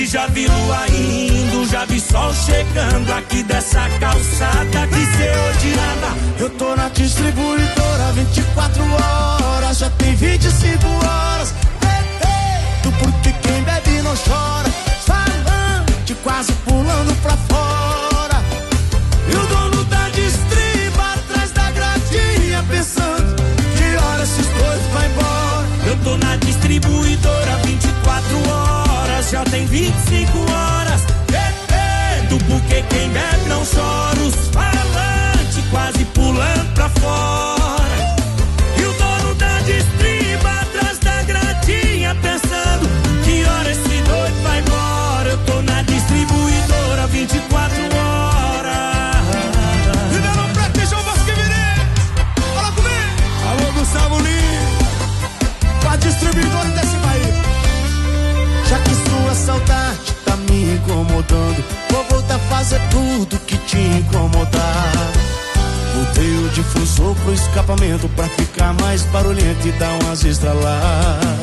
Já vi lua indo, já vi sol chegando aqui dessa calçada que cê odiava. Eu tô na distribuidora 24 horas, já tem 25 horas. Do porque quem bebe não chora, falante quase pulando pra fora. E o dono da distriba atrás da gradinha pensando que hora esses dois vai embora. Eu tô na distribuidora 24 horas, já tem 25 horas. Do porque quem bebe não chora, os falantes quase pulando pra fora. E o dono da distriba atrás da gradinha pensando que hora esse doido vai embora. Eu tô na distribuidora 24 horas. E não presta João Bosquevini, fala comigo. Alô Gustavo Lima, com a distribuidora desse país. Já que sua saudade tá me incomodando, vou voltar a fazer tudo que te incomodar. Mudei o difusor pro escapamento pra ficar mais barulhento e dar umas estraladas.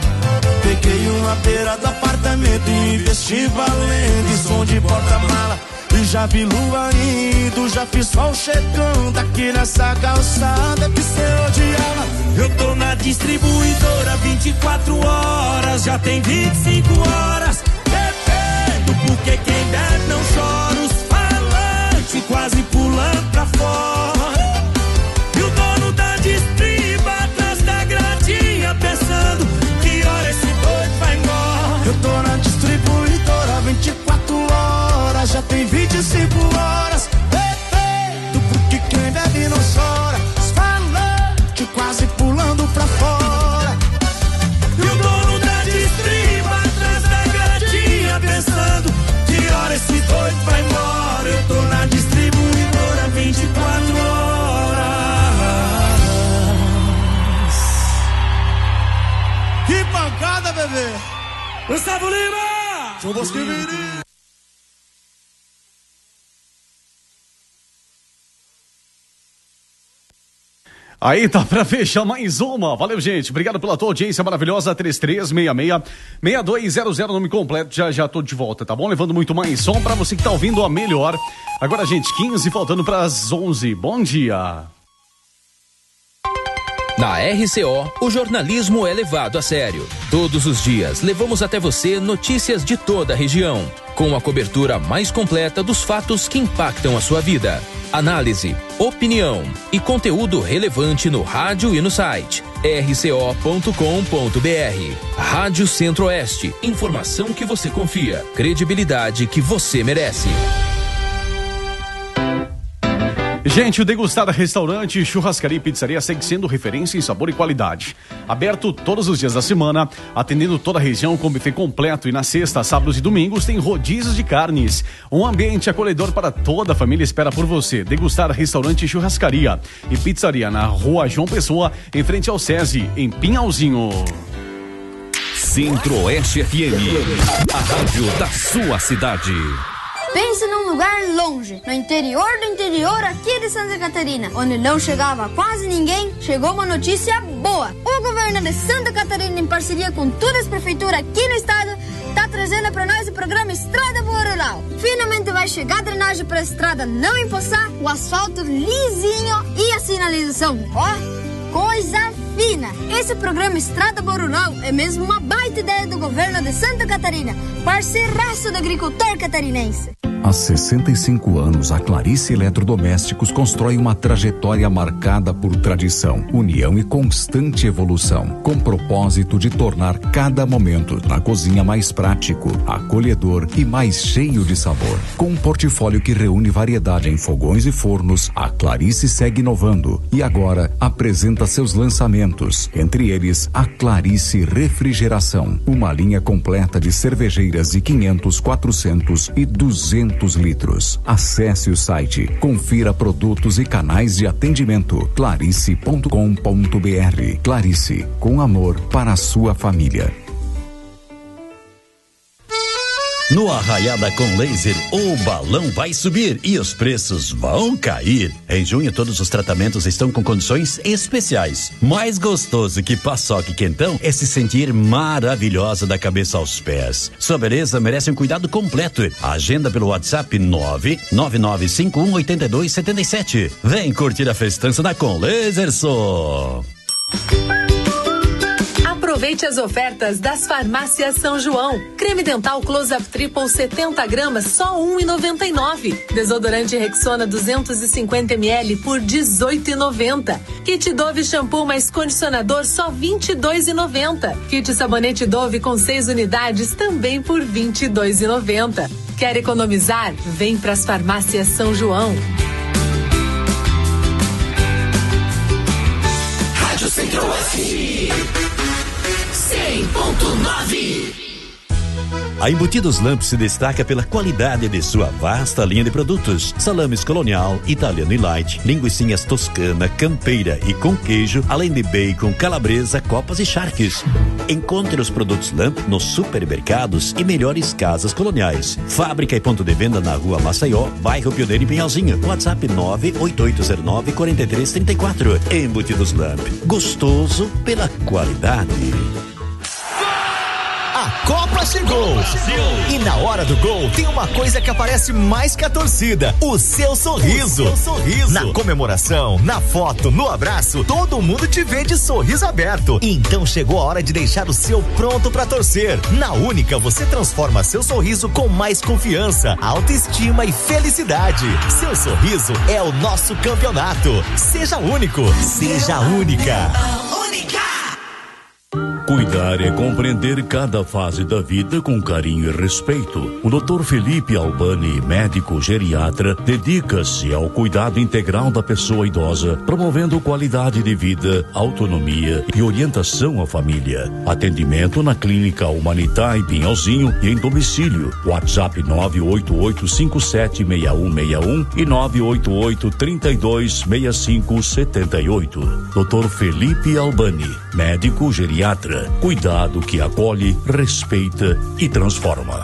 Peguei uma beira do apartamento e investi valendo em som de porta-mala. E já vi lua indo, já fiz sol chegando aqui nessa calçada que cê odiava. Eu tô na distribuidora 24 horas, já tem 25 horas. Bebendo porque quem bebe não chora, os falantes quase pulando pra fora. E o dono da distriba atrás da gradinha pensando que hora esse doido vai embora. Eu tô na distribuidora 24 horas, já tem 25 horas. Do porque quem bebe não chora, os falantes quase pulando pra fora. E o dono da distriba atrás da gradinha pensando que hora esse doido vai embora. Eu tô na distribuidora 24 horas. Que pancada, bebê! Gustavo Lima! João Bosquevini! Aí tá pra fechar mais uma. Valeu, gente. Obrigado pela tua audiência maravilhosa. 3366-6200, nome completo. Já tô de volta, tá bom? Levando muito mais som pra você que tá ouvindo a melhor. Agora, gente, 15 faltando pras 11. Bom dia. Na RCO, o jornalismo é levado a sério. Todos os dias, levamos até você notícias de toda a região, com a cobertura mais completa dos fatos que impactam a sua vida. Análise, opinião e conteúdo relevante no rádio e no site rco.com.br. Rádio Centro-Oeste, informação que você confia, credibilidade que você merece. Gente, o Degustada Restaurante, Churrascaria e Pizzaria segue sendo referência em sabor e qualidade. Aberto todos os dias da semana, atendendo toda a região com buffet completo, e na sexta, sábados e domingos tem rodízios de carnes. Um ambiente acolhedor para toda a família espera por você. Degustada Restaurante, Churrascaria e Pizzaria na Rua João Pessoa, em frente ao SESI, em Pinhalzinho. Centro-Oeste FM, a rádio da sua cidade. Pense num lugar longe, no interior do interior aqui de Santa Catarina, onde não chegava quase ninguém. Chegou uma notícia boa. O governo de Santa Catarina, em parceria com todas as prefeituras aqui no estado, tá trazendo para nós o programa Estrada Boa Rural. Finalmente vai chegar a drenagem para a estrada não empoçar, o asfalto lisinho e a sinalização, ó, coisa fina. Esse programa Estrada Boa Rural é mesmo uma baita ideia do governo de Santa Catarina, parceiraço do agricultor catarinense. Há 65 anos, a Clarice Eletrodomésticos constrói uma trajetória marcada por tradição, união e constante evolução, com propósito de tornar cada momento na cozinha mais prático, acolhedor e mais cheio de sabor. Com um portfólio que reúne variedade em fogões e fornos, a Clarice segue inovando e agora apresenta seus lançamentos, entre eles a Clarice Refrigeração, uma linha completa de cervejeiras de 500, 400 e 200 litros. Acesse o site, confira produtos e canais de atendimento clarice.com.br. Clarice, com amor para a sua família. No Arraiada com Laser, o balão vai subir e os preços vão cair. Em junho, todos os tratamentos estão com condições especiais. Mais gostoso que paçoca e quentão é se sentir maravilhosa da cabeça aos pés. Sua beleza merece um cuidado completo. Agenda pelo WhatsApp 999518277. Vem curtir a festança da Com Laser só. Aproveite as ofertas das farmácias São João. Creme dental Close-Up Triple 70 gramas, só R$1,99. Desodorante Rexona 250 ml por R$18,90. Kit Dove shampoo mais condicionador, só R$22,90. Kit sabonete Dove com 6 unidades, também por R$22,90. Quer economizar? Vem pras farmácias São João. Rádio Centro-Oeste 100.9. A Embutidos Lamp se destaca pela qualidade de sua vasta linha de produtos. Salames colonial, italiano e light, linguicinhas toscana, campeira e com queijo, além de bacon, calabresa, copas e charques. Encontre os produtos Lamp nos supermercados e melhores casas coloniais. Fábrica e ponto de venda na Rua Maceió, bairro Pioneiro e Pinhalzinho. WhatsApp 98809-4334. Embutidos Lamp. Gostoso pela qualidade. A Copa chegou! E na hora do gol tem uma coisa que aparece mais que a torcida: o seu sorriso. Na comemoração, na foto, no abraço, todo mundo te vê de sorriso aberto. Então chegou a hora de deixar o seu pronto pra torcer. Na Única você transforma seu sorriso com mais confiança, autoestima e felicidade. Seu sorriso é o nosso campeonato. Seja único, seja única. Cuidar é compreender cada fase da vida com carinho e respeito. O Dr. Felipe Albani, médico geriatra, dedica-se ao cuidado integral da pessoa idosa, promovendo qualidade de vida, autonomia e orientação à família. Atendimento na Clínica Humanitá em Pinhalzinho e em domicílio. WhatsApp 988576161 e 988326578. Dr. Felipe Albani, médico geriatra. Cuidado que acolhe, respeita e transforma.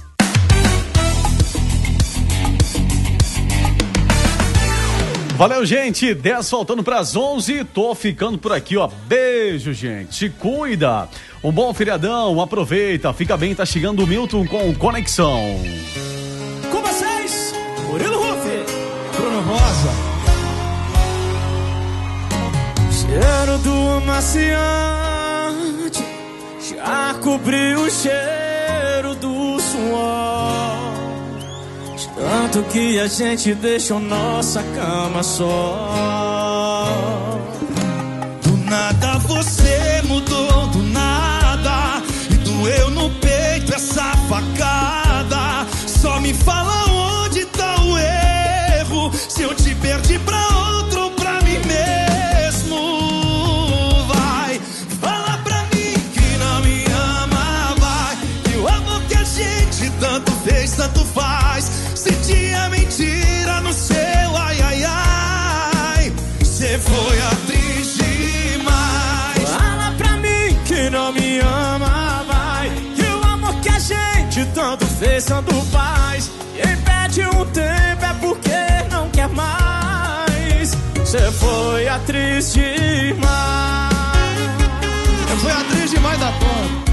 Valeu, gente. 10 faltando pras 11. Tô ficando por aqui, ó. Beijo, gente. Se cuida. Um bom feriadão. Aproveita. Fica bem. Tá chegando o Milton com Conexão. Com vocês, Murilo Rufi, Bruno Rosa. Cheiro do amaciante já cobriu o cheiro do suor, de tanto que a gente deixou nossa cama só. Do nada você mudou, do nada, e doeu no peito essa facada. Só me fala onde tá o erro, se eu te perdi pra outro ou pra mim mesmo. Vai, fala pra mim que não me ama, vai, que o amor que a gente tanto fez, tanto faz. Se tinha mentira no seu ai, ai, ai, cê foi atriz demais. Fala pra mim que não me ama, vai, que o amor que a gente tanto fez, tanto faz. Quem perde um tempo é porque não quer mais. Cê foi atriz demais. Eu fui atriz demais da conta.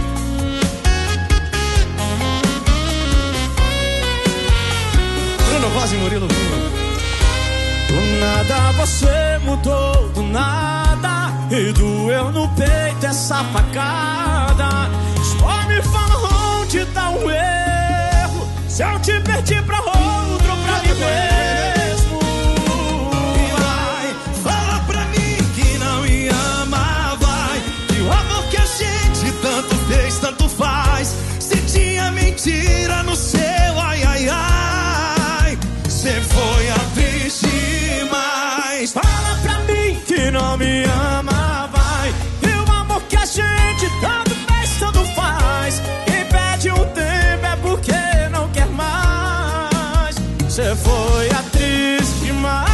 Bruno Rosa e Murilo Lula. Do nada você mudou, do nada, e doeu no peito essa facada. Só me fala onde tá o erro, se eu te perdi pra outro ou pra mim mesmo. E vai, fala pra mim que não me ama, vai, que o amor que a gente tanto fez, tanto faz. Se tinha mentira no seu ai, ai, ai, cê foi atriz demais. Fala pra mim que não me ama, vai, que o amor que a gente tanto fez, tanto faz. Quem perde um tempo é porque não quer mais. Cê foi atriz demais.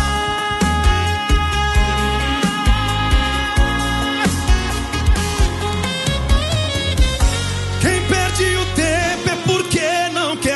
Quem perde o tempo é porque não quer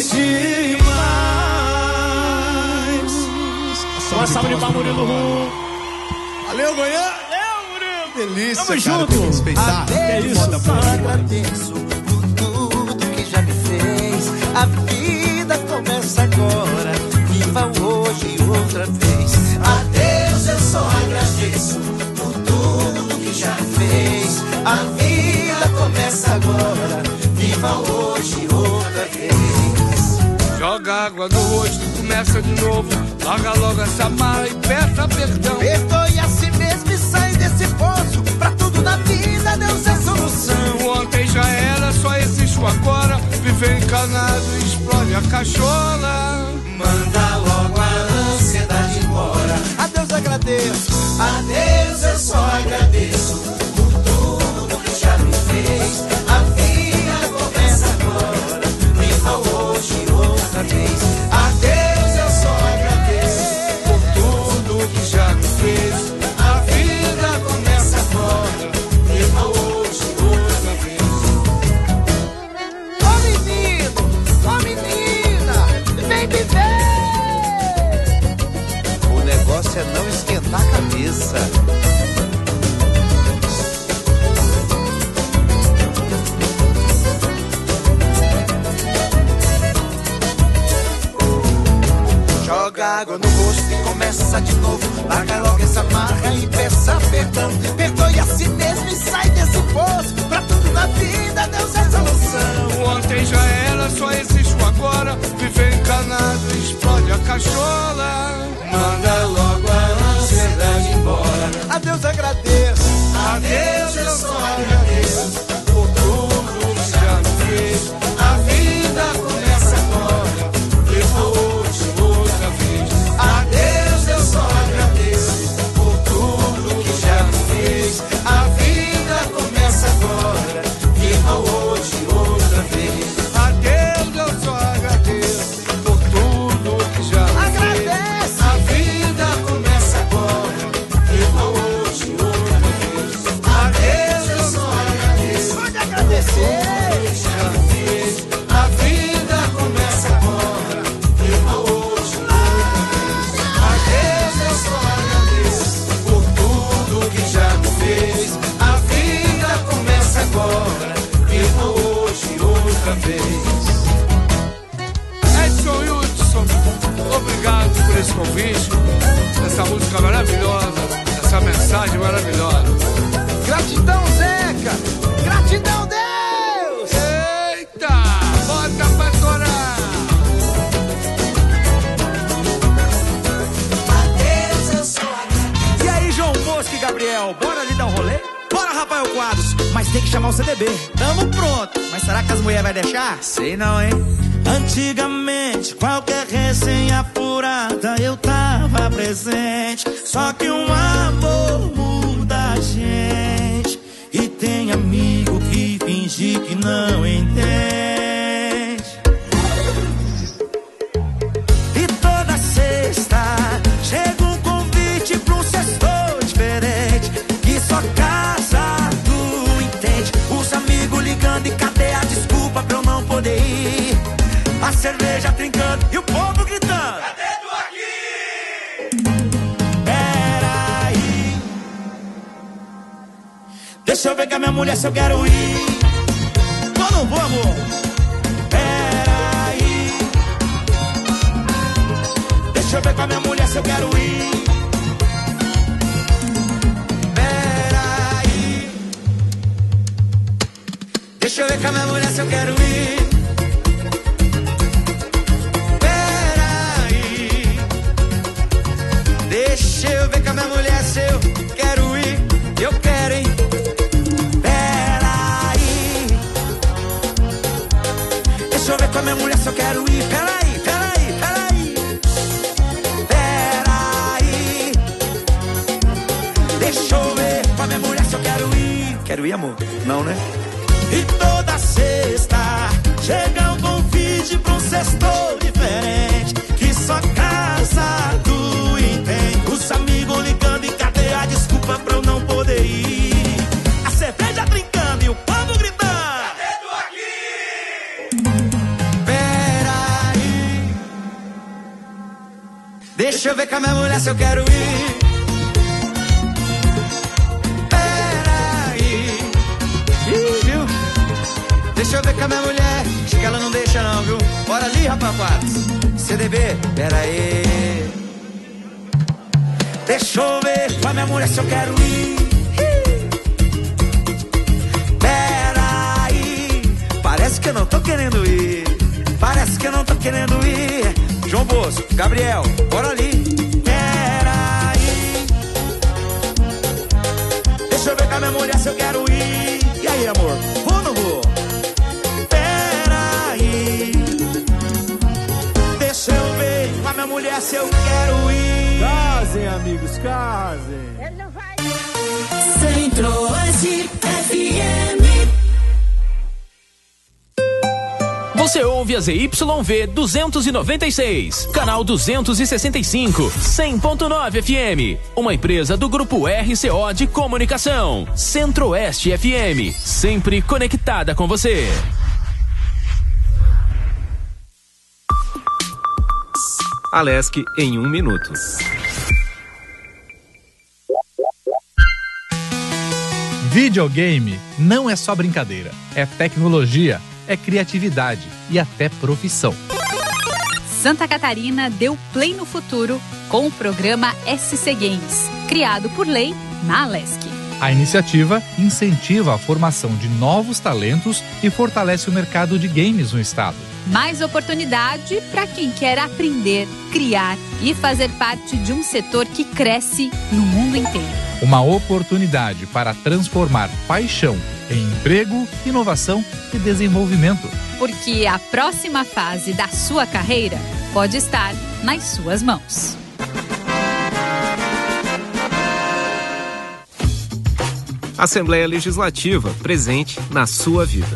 demais. Uma salva de palmas, Murilo Rum. Valeu, Goiânia. Valeu, Murilo. Delícia, Tamo cara, junto. tem que respeitar. É isso. Eu só agradeço por tudo que já me fez. A vida começa agora. Viva o hoje outra vez. A Deus eu só agradeço por tudo que já me fez. A vida começa agora. Viva o hoje outra vez. Joga água no rosto, começa de novo. Larga logo essa marra e peça perdão. Perdoe a si mesmo e sai desse poço. Pra tudo na vida, Deus é solução. Ontem já era, só existe o agora. Viver encanado e explode a cachola. Manda logo a ansiedade embora. A Deus agradeço, a Deus eu só agradeço por tudo que já me fez. A vida começa agora. Viva hoje outra vez. A Deus eu só agradeço por tudo que já me fez. A vida começa agora. Viva hoje outra vez. Ô menino, ô menina, vem viver. O negócio é não esquentar a cabeça. Joga água no rosto e começa de novo. Larga logo essa marra e peça perdão. Perdoe a si mesmo e sai desse poço. Pra tudo na vida, Deus é solução. Ontem já era, só existe o agora. Viver encanado e explode a cachola. Manda logo a ansiedade embora. A Deus agradeço, a Deus eu só agradeço por tudo que já me fez. A vida começa agora. Viva hoje outra vez. A Deus eu só agradeço por tudo que já me fez. A vida começa agora. Viva hoje outra vez. A Deus eu só agradeço por tudo que já me fez. A vida começa agora. Viva hoje outra vez. A Deus eu só agradeço. Pode agradecer. já me fez. A vida começa agora. Viva hoje outra vez. A Deus eu só agradeço por tudo que já me fez. A vida começa agora. Viva hoje outra vez. Edson Hudson, obrigado por esse convite, essa música maravilhosa, essa mensagem maravilhosa. Gratidão, Zeca! Gratidão, Deus! Eita, bota pra torar! Adeus, eu sou E aí, João Bosco e Gabriel, bora ali dar um rolê? Bora, Rafael Quadros, mas tem que chamar o CDB. Tamo pronto, mas será que as mulheres vai deixar? Sei não, hein? Antigamente, qualquer resenha furada eu tava presente. Só que um amor muda a gente. E tem amigo que finge que não entende. E toda sexta chega um convite pra um sextou diferente. Que só casado entende. Os amigos ligando e cadê a desculpa pra eu não poder ir? A cerveja trincando e o povo gritando. Cadê tu aqui? Peraí, deixa eu ver com a minha mulher se eu quero ir. Vou ou não vou, amor? Peraí, deixa eu ver com a minha mulher se eu quero ir. Peraí, deixa eu ver com a minha mulher se eu quero ir. Deixa eu ver com a minha mulher se eu quero ir. Eu quero, hein? Peraí, deixa eu ver com a minha mulher se eu quero ir. Peraí, peraí, peraí. Peraí, deixa eu ver com a minha mulher se eu quero ir. Quero ir, amor? Não, né? E toda sexta chega um convite pra um sextou diferente. Que só casado entende. Os amigos ligando e cadê a desculpa pra eu não poder ir? A cerveja brincando e o povo gritando. Cadê tu aqui? Peraí, Deixa eu ver com a minha mulher se eu quero ir. Peraí. Ih, viu? Deixa eu ver com a minha mulher. Acho que ela não deixa não, viu? Bora ali, rapaz. CDB, peraí. Deixa eu ver com a minha mulher se eu quero ir. Peraí. Parece que eu não tô querendo ir. Parece que eu não tô querendo ir. João Bosco, Gabriel, bora ali. Peraí. Deixa eu ver com a minha mulher se eu quero ir. E aí, amor? Vou ou não vou? Peraí. Deixa eu ver com a minha mulher se eu quero ir. Casem, amigos, casem. Centro-Oeste FM. Você ouve a ZYV 296, canal 265, 100.9 FM. Uma empresa do Grupo RCO de Comunicação. Centro-Oeste FM, sempre conectada com você. Alesc em 1 minuto. Videogame não é só brincadeira, é tecnologia, é criatividade e até profissão. Santa Catarina deu play no futuro com o programa SC Games, criado por lei na Alesc. A iniciativa incentiva a formação de novos talentos e fortalece o mercado de games no estado. Mais oportunidade para quem quer aprender, criar e fazer parte de um setor que cresce no mundo inteiro. Uma oportunidade para transformar paixão em emprego, inovação e desenvolvimento. Porque a próxima fase da sua carreira pode estar nas suas mãos. Assembleia Legislativa, presente na sua vida.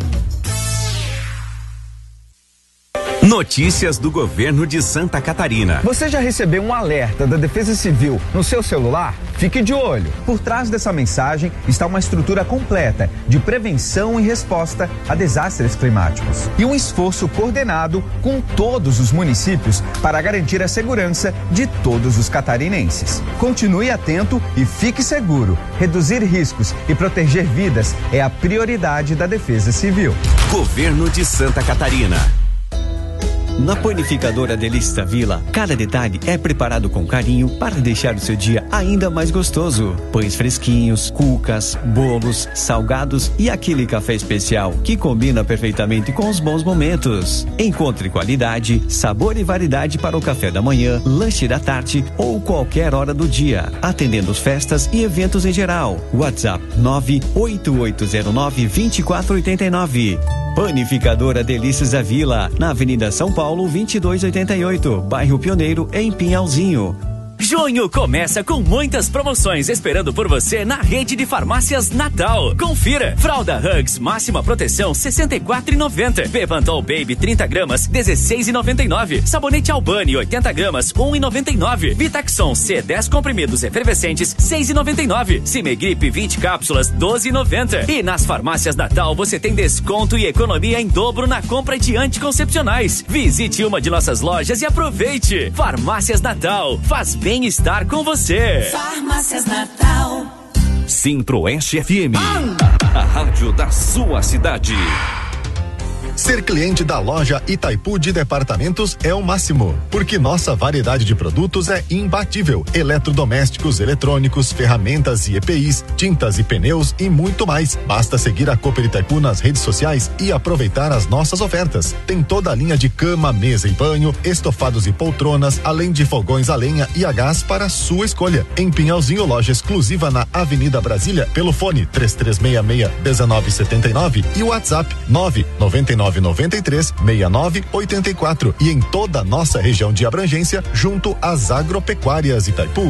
Notícias do governo de Santa Catarina. Você já recebeu um alerta da Defesa Civil no seu celular? Fique de olho. Por trás dessa mensagem está uma estrutura completa de prevenção e resposta a desastres climáticos. E um esforço coordenado com todos os municípios para garantir a segurança de todos os catarinenses. Continue atento e fique seguro. Reduzir riscos e proteger vidas é a prioridade da Defesa Civil. Governo de Santa Catarina. Na Panificadora Delícias da Vila, cada detalhe é preparado com carinho para deixar o seu dia ainda mais gostoso. Pães fresquinhos, cucas, bolos, salgados e aquele café especial que combina perfeitamente com os bons momentos. Encontre qualidade, sabor e variedade para o café da manhã, lanche da tarde ou qualquer hora do dia, atendendo festas e eventos em geral. WhatsApp 98809-2489. Panificadora Delícias da Vila, na Avenida São Paulo, 2288, bairro Pioneiro, em Pinhalzinho. Junho começa com muitas promoções esperando por você na rede de farmácias Natal. Confira. Fralda Hugs máxima proteção R$64,90. Bepantol Baby 30 gramas R$16,99. Sabonete Albani 80 gramas R$1,99. Vitaxon C 10 comprimidos efervescentes R$6,99. Cimegripe 20 cápsulas R$12,90. E nas farmácias Natal você tem desconto e economia em dobro na compra de anticoncepcionais. Visite uma de nossas lojas e aproveite. Farmácias Natal. Faz bem-estar com você. Farmácias Natal. Centro-Oeste FM. A rádio da sua cidade. Ser cliente da loja Itaipu de Departamentos é o máximo, porque nossa variedade de produtos é imbatível. Eletrodomésticos, eletrônicos, ferramentas e EPIs, tintas e pneus e muito mais. Basta seguir a Cooper Itaipu nas redes sociais e aproveitar as nossas ofertas. Tem toda a linha de cama, mesa e banho, estofados e poltronas, além de fogões a lenha e a gás para a sua escolha. Em Pinhalzinho, loja exclusiva na Avenida Brasília, pelo fone 3366-1979 e o WhatsApp 99993-6984 e em toda a nossa região de abrangência, junto às agropecuárias Itaipu.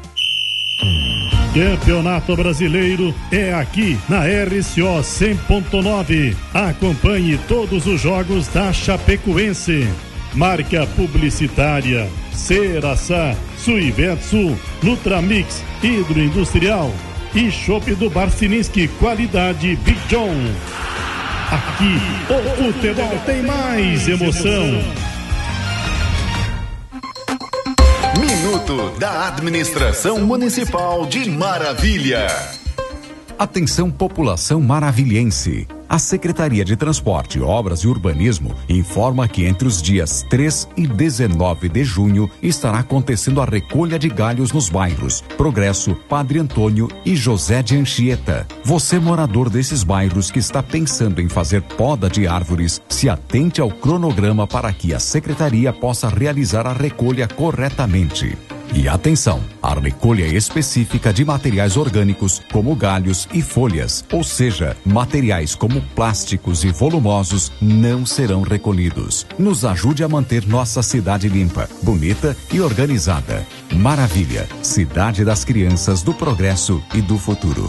Campeonato Brasileiro é aqui na RCO 100.9. Acompanhe todos os jogos da Chapecoense. Marca publicitária Ceraçá, Suivetsu, Nutramix, Hidroindustrial e Chopp do Barcininski, qualidade Big John. Aqui, o futebol tem mais emoção. minuto da Administração Municipal de Maravilha. Atenção, população maravilhense. A Secretaria de Transporte, Obras e Urbanismo informa que entre os dias 3 e 19 de junho estará acontecendo a recolha de galhos nos bairros Progresso, Padre Antônio e José de Anchieta. Você, morador desses bairros que está pensando em fazer poda de árvores, se atente ao cronograma para que a Secretaria possa realizar a recolha corretamente. E atenção, a recolha específica de materiais orgânicos, como galhos e folhas, ou seja, materiais como plásticos e volumosos, não serão recolhidos. Nos ajude a manter nossa cidade limpa, bonita e organizada. Maravilha, cidade das crianças, do progresso e do futuro.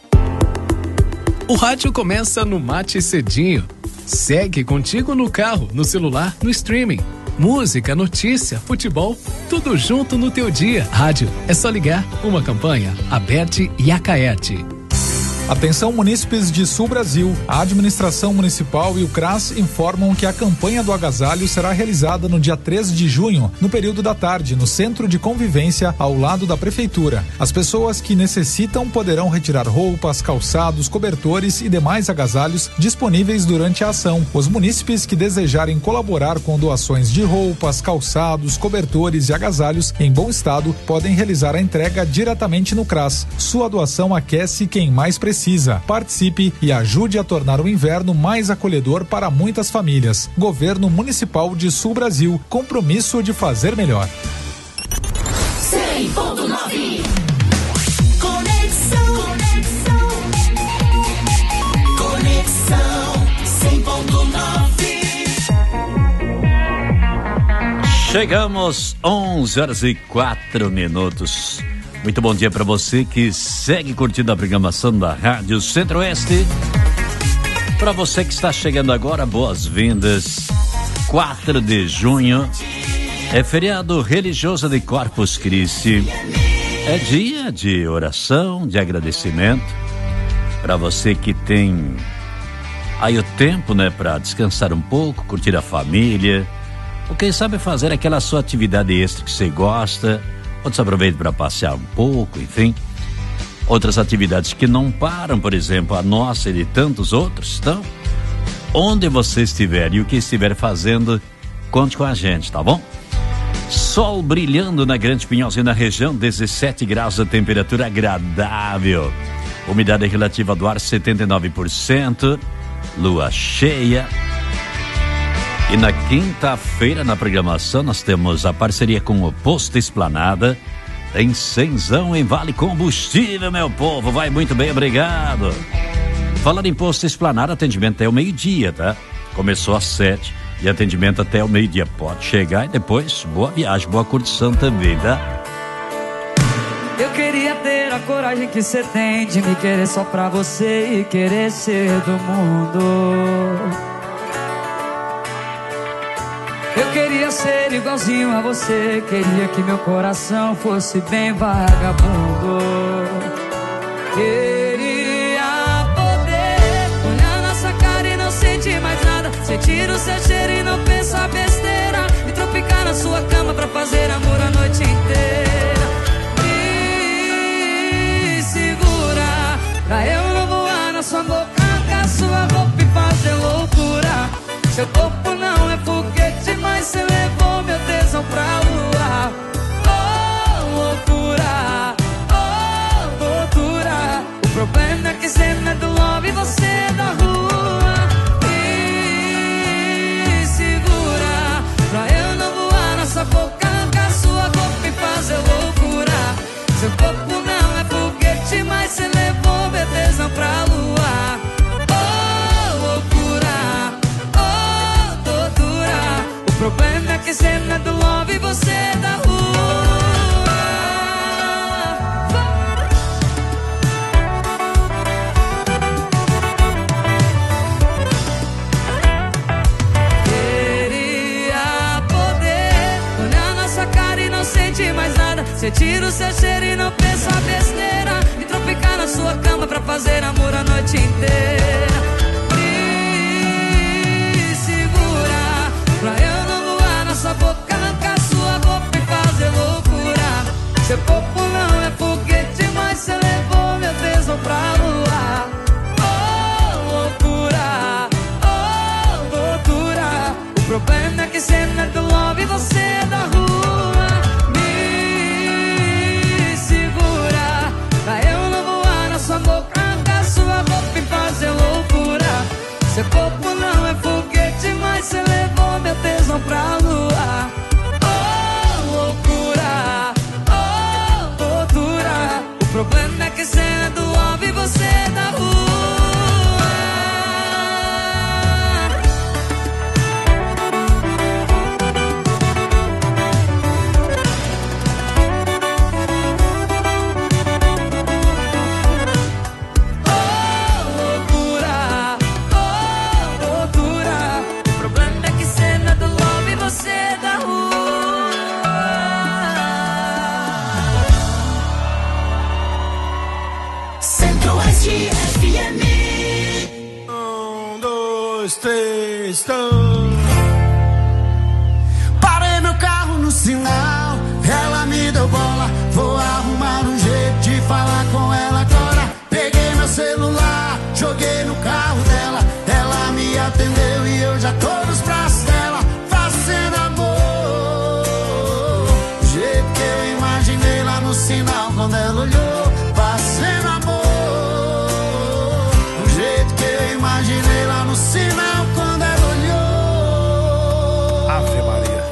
O rádio começa no Mate Cedinho. Segue contigo no carro, no celular, no streaming. Música, notícia, futebol, tudo junto no teu dia. Rádio, é só ligar. Uma campanha, Aberte e Acaerte. Atenção, munícipes de Sul Brasil. A administração municipal e o CRAS informam que a campanha do agasalho será realizada no dia 3 de junho, no período da tarde, no Centro de Convivência, ao lado da Prefeitura. As pessoas que necessitam poderão retirar roupas, calçados, cobertores e demais agasalhos disponíveis durante a ação. Os munícipes que desejarem colaborar com doações de roupas, calçados, cobertores e agasalhos em bom estado podem realizar a entrega diretamente no CRAS. Sua doação aquece quem mais precisa. Participe e ajude a tornar o inverno mais acolhedor para muitas famílias. Governo Municipal de Sul Brasil. Compromisso de fazer melhor. 100.9 Conexão 100.9. Chegamos 11h04. Muito bom dia para você que segue curtindo a programação da Rádio Centro-Oeste. Para você que está chegando agora, boas-vindas. 4 de junho é feriado religioso de Corpus Christi. É dia de oração, de agradecimento. Para você que tem aí o tempo, né, para descansar um pouco, curtir a família. Ou quem sabe fazer aquela sua atividade extra que você gosta. Outros aproveitam para passear um pouco, enfim. Outras atividades que não param, por exemplo, a nossa e de tantos outros. Então, onde você estiver e o que estiver fazendo, conte com a gente, tá bom? Sol brilhando na Grande Pinhais e na região, 17 graus a temperatura agradável. Umidade relativa do ar 79%. Lua cheia. E na quinta-feira, na programação, nós temos a parceria com o Posto Esplanada. Tem cenzão em Vale Combustível, meu povo. Vai muito bem, obrigado. Falando em Posto Esplanada, atendimento até o meio-dia, tá? Começou às 7 e atendimento até o meio-dia. Pode chegar e depois, boa viagem, boa curtição também, tá? Eu queria ter a coragem que você tem de me querer só pra você e querer ser do mundo. Eu queria ser igualzinho a você, queria que meu coração fosse bem vagabundo. Queria poder olhar nossa cara e não sentir mais nada, sentir o seu cheiro e não pensar besteira, e tropicar na sua cama pra fazer amor a noite inteira. Me segura pra eu não voar na sua boca, arrancar sua roupa e fazer loucura. Seu corpo não é foguete, mas você levou meu tesão pra lua. Oh, loucura, oh, tortura. O problema é que você não é do love e você é da rua. Me segura pra eu não voar na sua boca, arrancar sua roupa e fazer loucura. Seu corpo não é foguete, mas você levou meu tesão pra lua. O problema é que você não é do love e você é da rua. Queria poder olhar nossa cara e não sentir mais nada, sentir o seu cheiro e não pensar besteira, e tropicar na sua cama pra fazer amor a noite inteira. Me segura pra eu não voar na sua boca, arrancar sua roupa e fazer loucura. corpo não é foguete, mas você levou meu tesão pra lua. Oh, loucura, oh, loucura. O problema é que cê é do alvo e você é da rua. Centro-Oeste FM. 1, 2, 3, parei meu carro no sinal, ela me deu bola, vou arrumar um jeito de falar com ela agora. Peguei meu celular, joguei no carro dela, ela me atendeu e eu já tô nos braços dela, fazendo amor, do jeito que eu imaginei lá no sinal quando ela olhou, fazendo amor, do jeito que eu imaginei lá no sinal quando ela olhou. Ave Maria.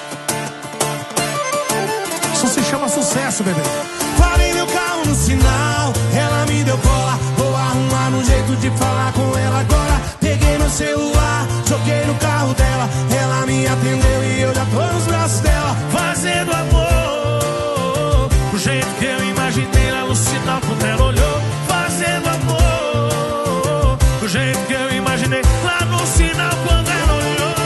Isso se chama sucesso, bebê. Parei meu carro no sinal, ela me deu bola, vou arrumar um jeito de falar com ela agora. Peguei meu celular, joguei no carro dela, ela me atendeu e eu já tô nos braços dela, fazendo amor, do jeito que eu imaginei lá no sinal quando ela olhou, fazendo amor, do jeito que eu imaginei lá no sinal quando ela olhou.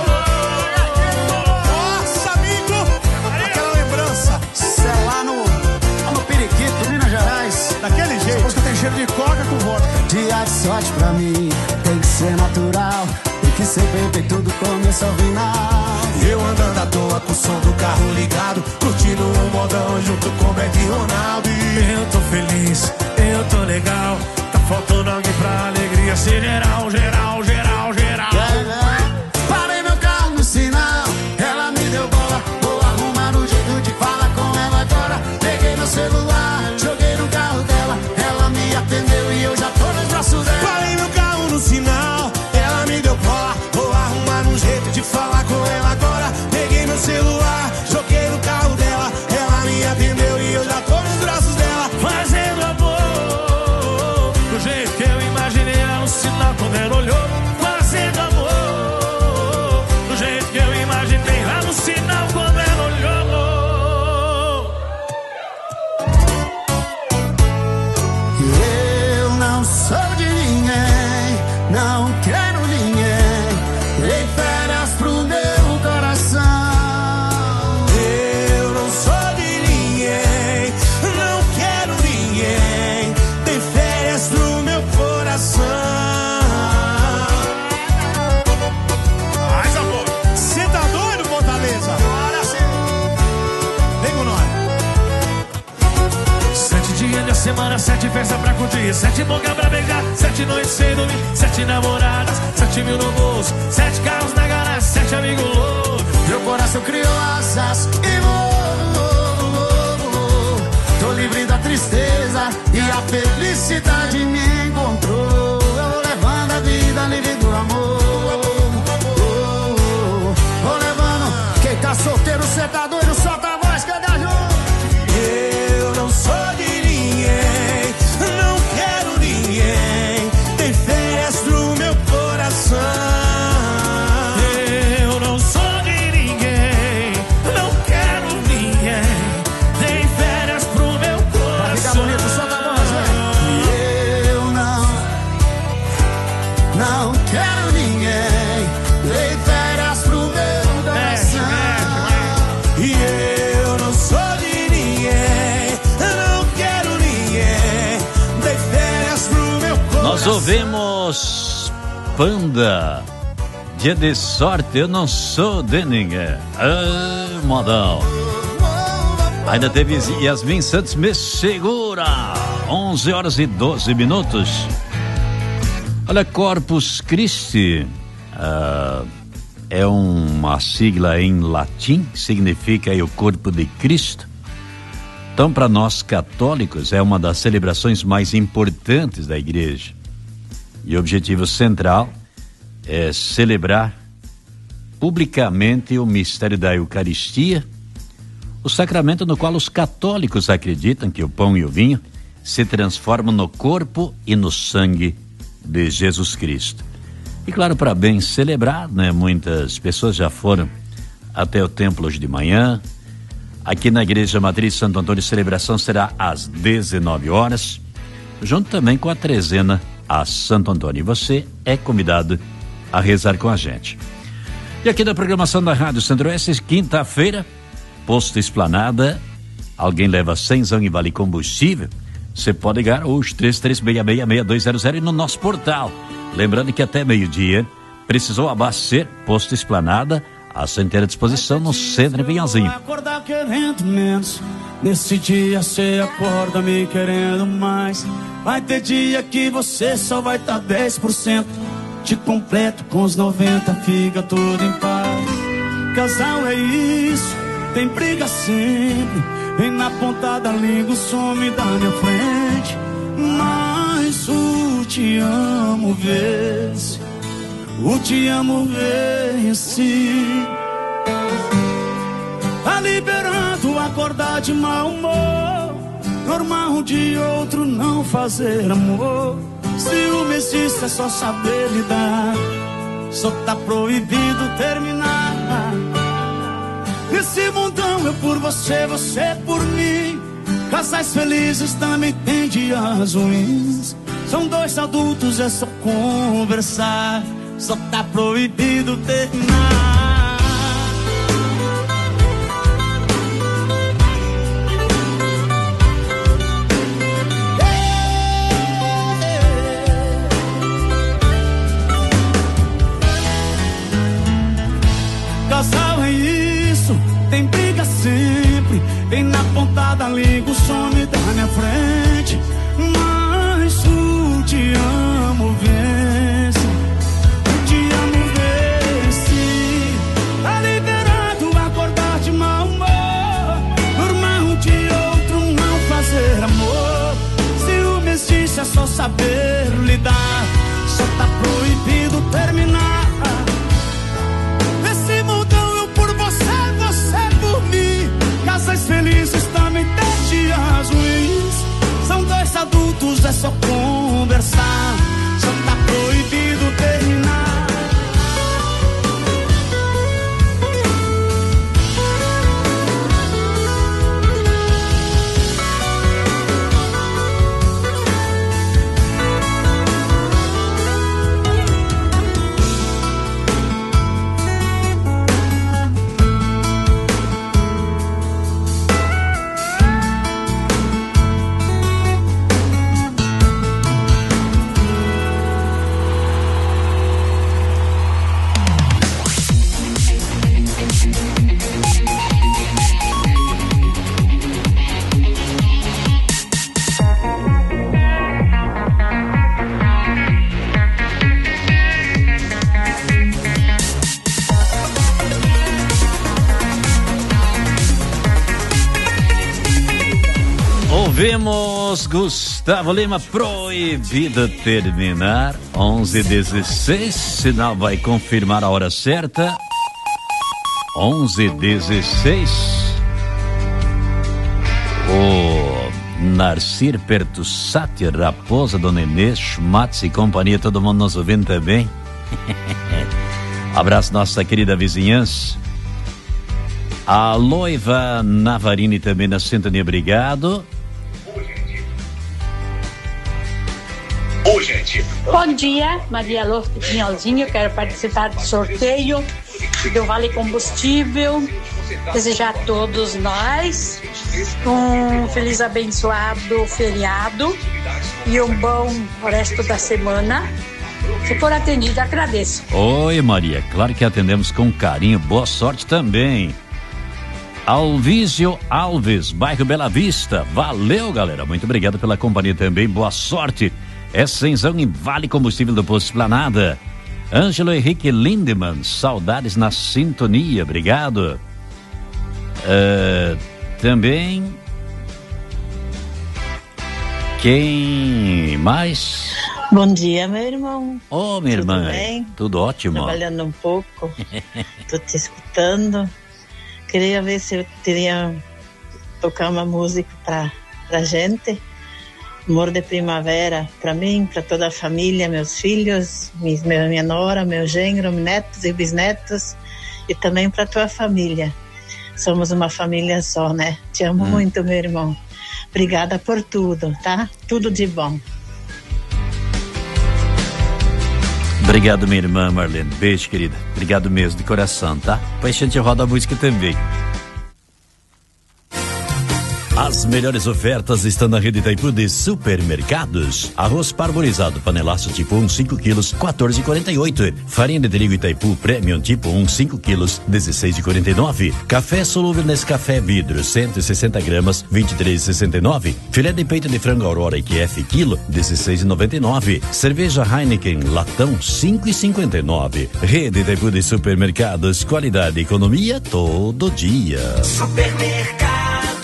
Nossa, amigo, aquela lembrança, cê é lá no Periquito, Minas Gerais, daquele jeito. Essa música tem cheiro de coca com vodka. Dia de sorte pra mim tem que ser natural, tem que ser perfeito do começo ao final. Eu andando à toa com o som do carro ligado, curtindo um modão junto com o Beck e Ronaldo. E eu tô feliz, eu tô legal, tá faltando alguém pra alegria ser geral, geral, geral, geral. Parei meu carro no sinal, ela me deu bola, vou arrumar um jeito de falar com ela agora. Peguei meu celular, joguei no carro dela, ela me atendeu e eu já tô nos braços dela. Parei meu carro no sinal, ela me deu bola, vou arrumar um jeito de falar com ela agora. Peguei meu celular, joguei no carro dela, ela me atendeu e eu já tô nos braços dela, fazendo amor, do jeito que eu imaginei lá no sinal quando ela olhou, fazendo amor, do jeito que eu imaginei lá no sinal quando ela olhou. Eu não sou de ninguém, não quero ninguém, dei férias pro meu coração. Eu não sou de ninguém, não quero ninguém, dei férias pro meu coração. Mais amor, cê tá doido, Fortaleza? Agora sim, vem com nós. 7 dias da semana, 7 festas pra curtir, 7 boca pra beijar, 7 noites sem dormir, 7 namoradas, 7 mil no bolso, 7 carros na garagem, 7 amigos loucos. Meu coração criou asas e voou. Tô livre da tristeza e a felicidade me encontrou. Eu vou levando a vida livre do amor. Vou levando, quem tá solteiro, cê tá doido, solta a voz, cadê a Ju? Eu não sou de ninguém, não quero ninguém, tem férias pro meu coração. Eu não sou de ninguém, não quero ninguém, tem férias pro meu coração. Vai ficar bonito, solta a voz, velho. Eu não quero ninguém, tem férias pro meu coração. E eu não sou de ninguém, não quero ninguém, dei férias pro meu coração. Nós ouvimos Panda, dia de sorte, eu não sou de ninguém. Ah, modão. Ainda teve Yasmin Santos, me segura. 11 horas e 12 minutos. Olha, Corpus Christi é uma sigla em latim, significa aí o corpo de Cristo. Então, para nós católicos, é uma das celebrações mais importantes da igreja. E o objetivo central celebrar publicamente o mistério da Eucaristia, o sacramento no qual os católicos acreditam que o pão e o vinho se transformam no corpo e no sangue de Jesus Cristo. E claro, para bem celebrar, né, muitas pessoas já foram até o templo hoje de manhã. Aqui na Igreja Matriz Santo Antônio, a celebração será às 19 horas, junto também com a trezena a Santo Antônio. E você é convidado a rezar com a gente. E aqui da programação da Rádio Centro-Oeste, quinta-feira, Posto Esplanada, alguém leva 100 em vale combustível, você pode ligar hoje 3366-6200 e no nosso portal. Lembrando que até meio-dia, precisou abastecer, Posto Esplanada, à sua inteira disposição no centro de Pinhalzinho. Acordar querendo menos, nesse dia você acorda me querendo mais. Vai ter dia que você só vai estar 10%, te completo com os 90, fica tudo em paz. Casal é isso, tem briga sempre, vem na ponta da língua, some da minha frente. Mas o te amo vence, o te amo vence. Tá liberando acordar de mau humor, normal de outro não fazer amor. Ciúme existe, é só saber lidar, só tá proibido terminar. Nesse mundão eu por você, você por mim. Casais felizes também tem dias ruins. São dois adultos, é só conversar, só tá proibido terminar. Casal é isso, tem briga sempre, vem na ponta da língua, some da minha frente. Mas o te amo vence, o te amo vence. Tá liberado acordar de mau humor, normal de outro não fazer amor. Ciúme existe, é só saber lidar, só tá proibido terminar. Casais felizes também tem dias ruins. São dois adultos, é só conversar, só tá proibido terminar. Ouvimos Gustavo Lima, proibido terminar, 11h16, sinal vai confirmar a hora certa, 11h16, o Narcir Pertussati, Raposa, Dona Inês, Schmatz e companhia, todo mundo nos ouvindo também, abraço nossa querida vizinhança, a Loiva Navarini também na sintonia, obrigado. Bom dia, Maria Lourdes de Pinhalzinho, quero participar do sorteio do Vale Combustível, desejar a todos nós um feliz abençoado feriado e um bom resto da semana. Se for atendido, agradeço. Oi, Maria, claro que atendemos com carinho, boa sorte também. Alvísio Alves, bairro Bela Vista, valeu, galera, muito obrigado pela companhia também, boa sorte. É cenzão em Vale Combustível do Posto Esplanada. Ângelo Henrique Lindemann, saudades na sintonia, obrigado. Também, quem mais? Bom dia, meu irmão. Ô, minha irmã. Tudo bem? Tudo ótimo. Trabalhando um pouco. Tô te escutando. Queria ver se eu teria tocar uma música pra gente. Amor de Primavera, pra mim, pra toda a família, meus filhos, minha nora, meu genro, netos e bisnetos, e também pra tua família. Somos uma família só, né? Te amo muito, meu irmão. Obrigada por tudo, tá? Tudo de bom. Obrigado, minha irmã Marlene. Beijo, querida. Obrigado mesmo, de coração, tá? Depois a gente roda a música também. As melhores ofertas estão na rede Itaipu de supermercados. Arroz parboilizado panelaço tipo 1, 5 quilos, 14,48. Farinha de trigo Itaipu Premium tipo 1, 5 quilos, 16,49. Café solúvel Nescafé vidro, 160 gramas, 23,69. Filé de peito de frango Aurora IQF quilo, 16,99. Cerveja Heineken latão, 5,59. Rede Itaipu de supermercados, qualidade e economia todo dia. Supermercado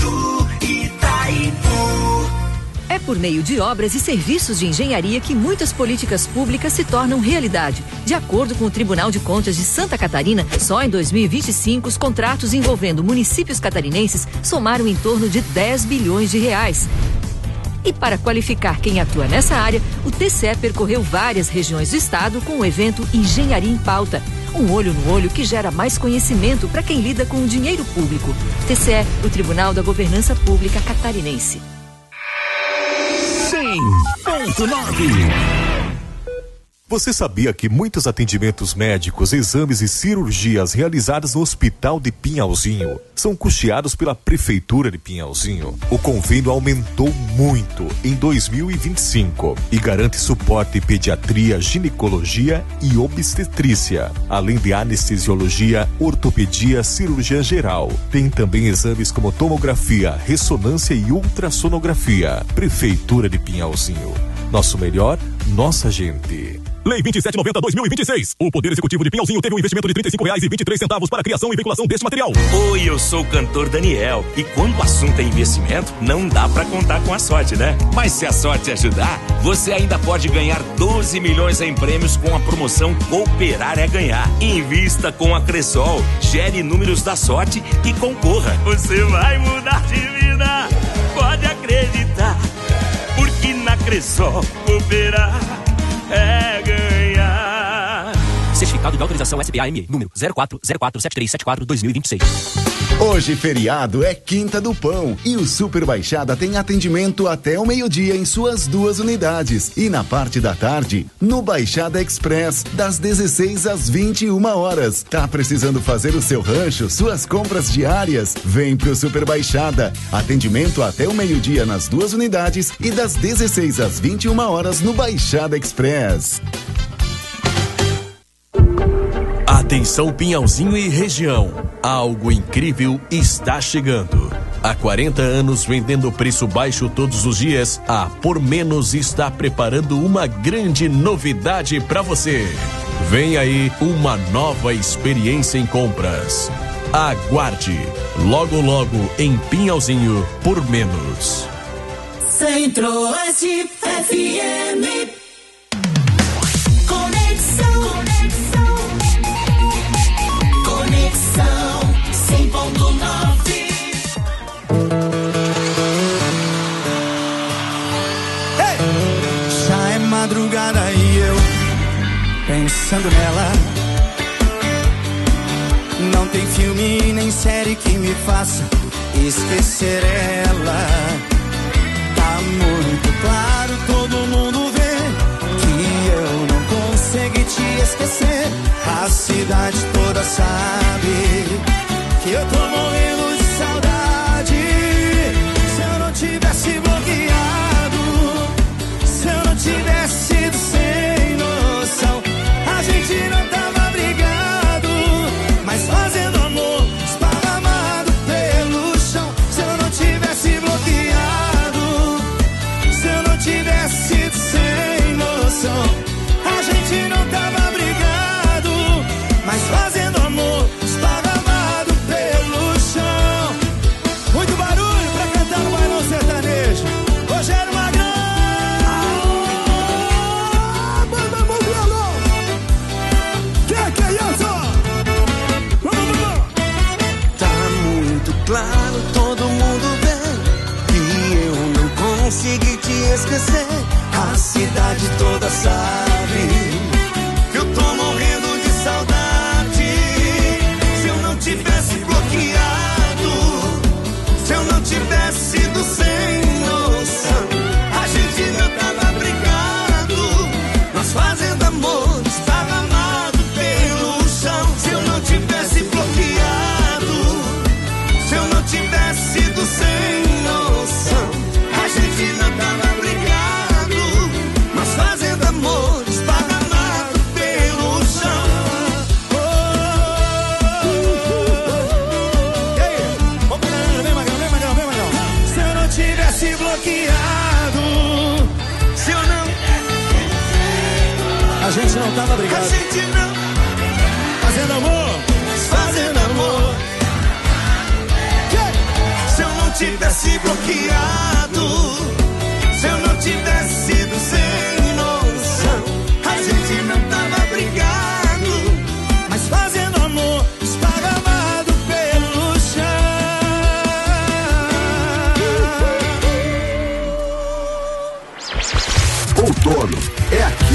É por meio de obras e serviços de engenharia que muitas políticas públicas se tornam realidade. De acordo com o Tribunal de Contas de Santa Catarina, só em 2025 os contratos envolvendo municípios catarinenses somaram em torno de 10 bilhões de reais. E para qualificar quem atua nessa área, o TCE percorreu várias regiões do estado com o evento Engenharia em Pauta. Um olho no olho que gera mais conhecimento para quem lida com o dinheiro público. TCE, o Tribunal da Governança Pública Catarinense. 100.9. Você sabia que muitos atendimentos médicos, exames e cirurgias realizados no Hospital de Pinhalzinho são custeados pela Prefeitura de Pinhalzinho? O convênio aumentou muito em 2025 e garante suporte em pediatria, ginecologia e obstetrícia, além de anestesiologia, ortopedia, cirurgia geral. Tem também exames como tomografia, ressonância e ultrassonografia. Prefeitura de Pinhalzinho. Nosso melhor, nossa gente. Lei 2790/2026. O Poder Executivo de Pinhalzinho teve um investimento de R$35,23 para a criação e veiculação deste material. Oi, eu sou o cantor Daniel. E quando o assunto é investimento, não dá pra contar com a sorte, né? Mas se a sorte ajudar, você ainda pode ganhar 12 milhões em prêmios com a promoção Cooperar é Ganhar. Invista com a Cressol, gere números da sorte e concorra. Você vai mudar de vida, pode acreditar. Porque na Cressol, cooperar é ganhar. Certificado de autorização SPAME, número 04047374-2026. Hoje, feriado, é Quinta do Pão e o Super Baixada tem atendimento até o meio-dia em suas 2 unidades. E na parte da tarde, no Baixada Express, das 16 às 21 horas. Tá precisando fazer o seu rancho, suas compras diárias? Vem pro Super Baixada. Atendimento até o meio-dia nas 2 unidades e das 16 às 21 horas no Baixada Express. Atenção Pinhalzinho e região, algo incrível está chegando. Há 40 anos vendendo preço baixo todos os dias, a Por Menos está preparando uma grande novidade para você. Vem aí uma nova experiência em compras. Aguarde, logo logo em Pinhalzinho Por Menos. Centro-Oeste FM. Conexão 100.9. Hey! Já é madrugada e eu pensando nela. Não tem filme nem série que me faça esquecer ela. Tá muito claro, todo mundo vê que eu não consegui te esquecer. A cidade toda sabe que eu tô morrendo de saudade. Se eu não tivesse bloqueado, se eu não tivesse sido sem noção, a gente não tava brigado, mas fazendo amor esparramado pelo chão. Se eu não tivesse bloqueado, se eu não tivesse sido sem noção, a gente não tava brigado, mas fazendo amor esquecer. A cidade toda sabe que eu tô morrendo de saudade. Se eu não tivesse bloqueado, se eu não tivesse sido sem noção, a gente não tava brigado. Nós fazendo amor, esparramado pelo chão. Se eu não tivesse bloqueado, se eu não tivesse sido sem noção, a gente não tava brigado. Nós fazendo amor, esparramado pelo chão. Vem, Magrão, vem, Magrão, vem, Magrão. Se eu não tivesse bloqueado, se eu não... A gente não tava brigado. A gente não... Fazendo amor, fazendo amor. Se eu não tivesse bloqueado, se eu não tivesse sido sem noção, a gente não tava brigado, mas fazendo amor, esparramado pelo chão. Outono é aqui.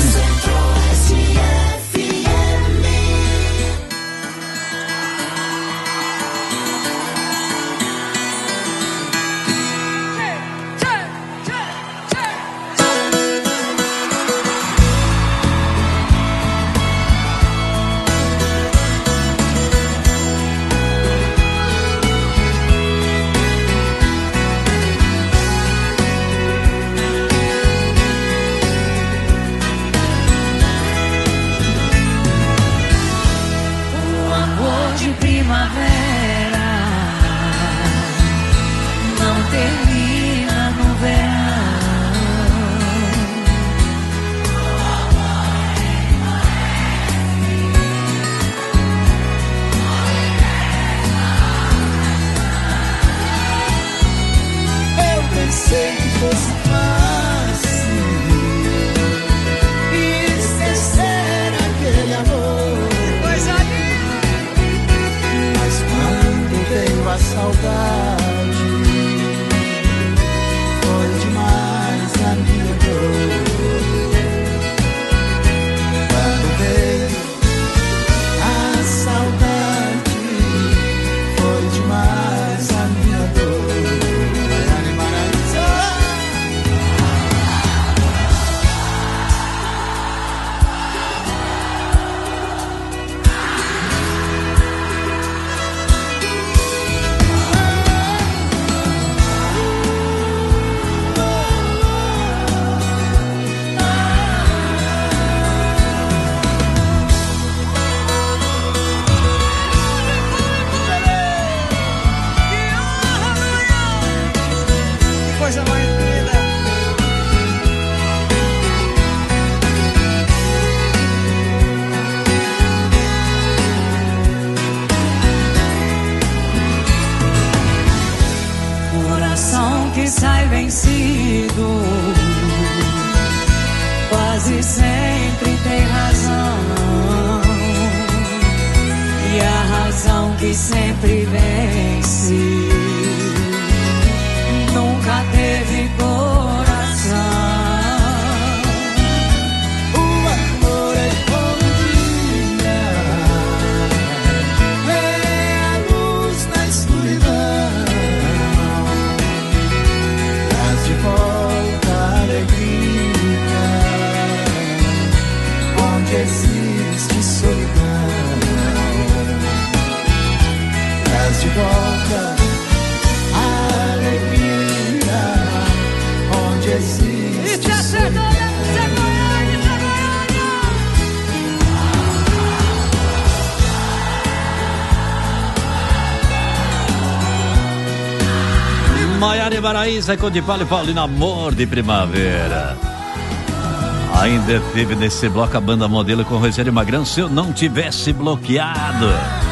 Que sai vencido, quase sempre tem razão, e a razão que sempre vence nunca teve coração. O amor é como dia, é a luz na escuridão, de volta a alegria, onde existe solidão. Traz de volta a alegria, onde existe solidão. Maiara e Maraísa com de Paulo e Paulino, Amor de Primavera. Ainda teve nesse bloco a banda Modelo com Rogério Magrão, Se Eu Não Tivesse Bloqueado.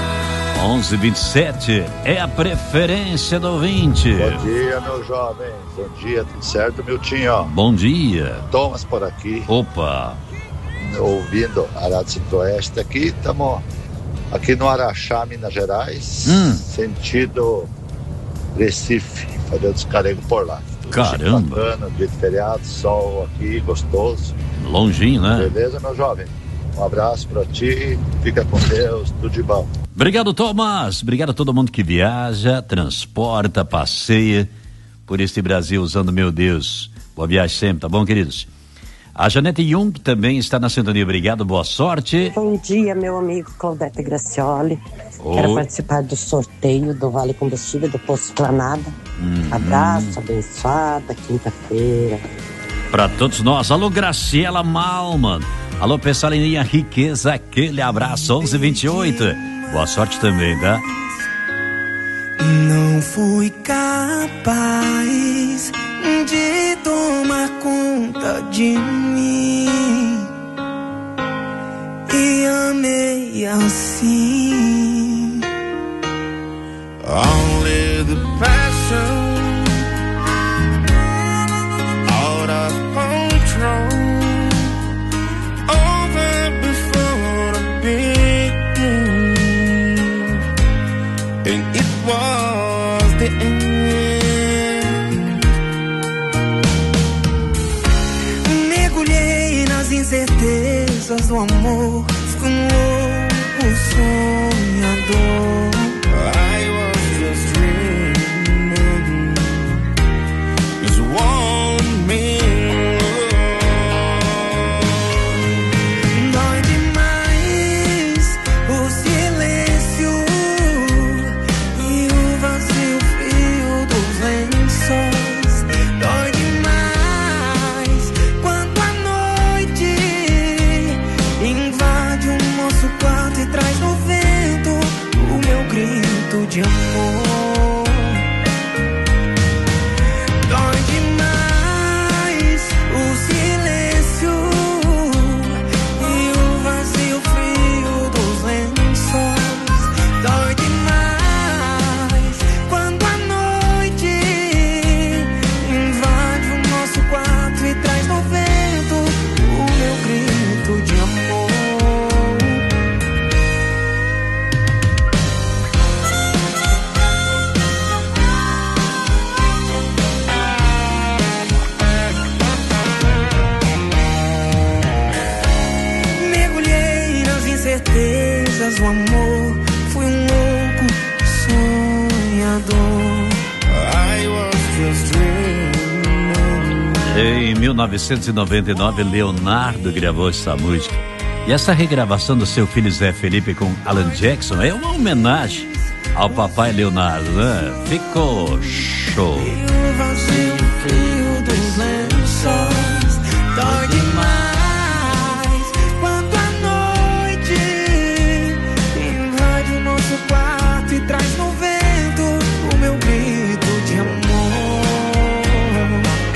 11:27 é a preferência do ouvinte. Bom dia, meu jovem. Bom dia, tudo certo, Miltinho? Bom dia. Thomas por aqui. Opa. Ouvindo a Rádio Centro-Oeste aqui, estamos aqui no Araxá, Minas Gerais, sentido Recife, fazendo descarrego por lá. Caramba. Bacana, dia de feriado, sol aqui, gostoso. Longinho, né? Beleza, meu jovem? Um abraço pra ti, fica com Deus, tudo de bom. Obrigado, Thomas. Obrigado a todo mundo que viaja, transporta, passeia por este Brasil usando, meu Deus. Boa viagem sempre, tá bom, queridos? A Janete Jung também está na sintonia. Obrigado, boa sorte. Bom dia, meu amigo Claudete Gracioli. Quero participar do sorteio do Vale Combustível do Posto Esplanada. Abraço, abençoada, quinta-feira. Para todos nós. Alô, Graciela Malman. Alô, pessoal em linha Riqueza, aquele abraço, 11:28. Boa sorte também, tá? Não fui capaz de tomar conta de mim e amei assim. Only the passion out of control over before the beginning, and it was the end. Mergulhei nas incertezas do amor, fui um louco sonhador. I was just dreaming, just one minute. Dói demais o silêncio e o vazio frio dos lençóis. Dói demais quando a noite invade o nosso quarto e traz no vento o meu grito de amor. Dói demais o silêncio e o vazio frio dos lençóis. Dói demais quando a noite invade o nosso quarto e traz no vento o meu grito de amor. Mergulhei nas incertezas do amor, fui um louco sonhador. I was just dreaming. Em 1999, Leonardo gravou essa música. E essa regravação do seu filho Zé Felipe com Alan Jackson é uma homenagem ao papai Leonardo, né? Ficou show. O vazio frio dos lençóis. Dói demais quando a noite invade o nosso quarto e traz no vento o meu grito de amor.